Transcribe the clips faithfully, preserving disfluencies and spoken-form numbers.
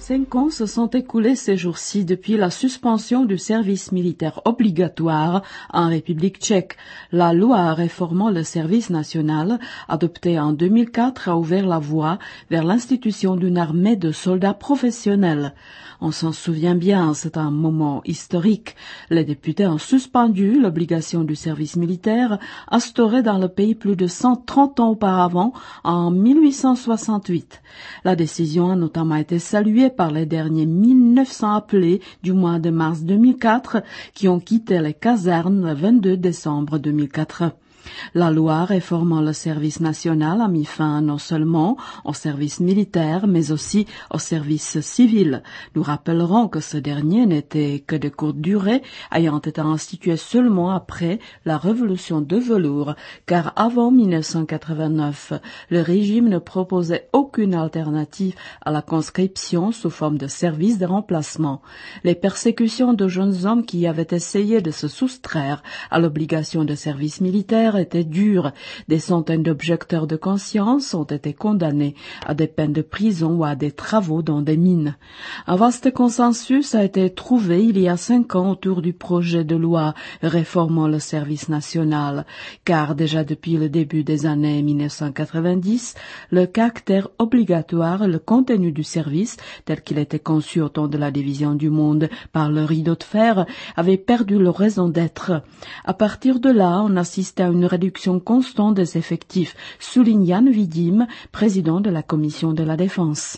Cinq ans se sont écoulés ces jours-ci depuis la suspension du service militaire obligatoire en République tchèque. La loi réformant le service national, adoptée en deux mille quatre, a ouvert la voie vers l'institution d'une armée de soldats professionnels. On s'en souvient bien, c'est un moment historique. Les députés ont suspendu l'obligation du service militaire instaurée dans le pays plus de cent trente ans auparavant, en mille huit cent soixante-huit. La décision a notamment été saluée par les derniers mille neuf cents appelés du mois de mars deux mille quatre qui ont quitté les casernes le vingt-deux décembre deux mille quatre. La loi réformant le service national a mis fin non seulement au service militaire, mais aussi au service civil. Nous rappellerons que ce dernier n'était que de courte durée, ayant été institué seulement après la révolution de velours, car avant mille neuf cent quatre-vingt-neuf, le régime ne proposait aucune alternative à la conscription sous forme de service de remplacement. Les persécutions de jeunes hommes qui avaient essayé de se soustraire à l'obligation de service militaire était dure. Des centaines d'objecteurs de conscience ont été condamnés à des peines de prison ou à des travaux dans des mines. Un vaste consensus a été trouvé il y a cinq ans autour du projet de loi réformant le service national, car déjà depuis le début des années mille neuf cent quatre-vingt-dix, le caractère obligatoire et le contenu du service, tel qu'il était conçu au temps de la division du monde par le rideau de fer, avait perdu leur raison d'être. À partir de là, on assistait à une réduction constante des effectifs, souligne Jan Vidím, président de la commission de la défense.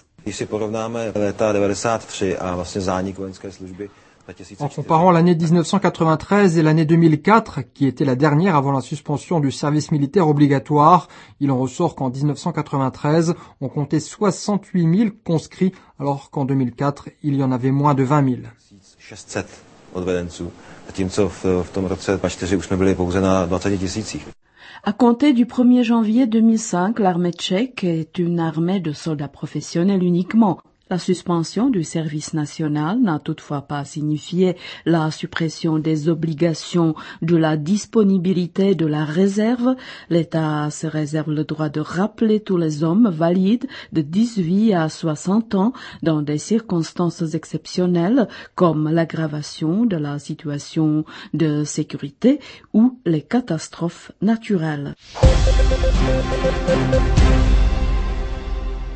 En comparant l'année dix-neuf cent quatre-vingt-treize et l'année deux mille quatre, qui était la dernière avant la suspension du service militaire obligatoire, il en ressort qu'en dix-neuf cent quatre-vingt-treize, on comptait soixante-huit mille conscrits, alors qu'en deux mille quatre, il y en avait moins de vingt mille. À compter du premier janvier deux mille cinq, l'armée tchèque est une armée de soldats professionnels uniquement. La suspension du service national n'a toutefois pas signifié la suppression des obligations de la disponibilité de la réserve. L'État se réserve le droit de rappeler tous les hommes valides de dix-huit à soixante ans dans des circonstances exceptionnelles comme l'aggravation de la situation de sécurité ou les catastrophes naturelles.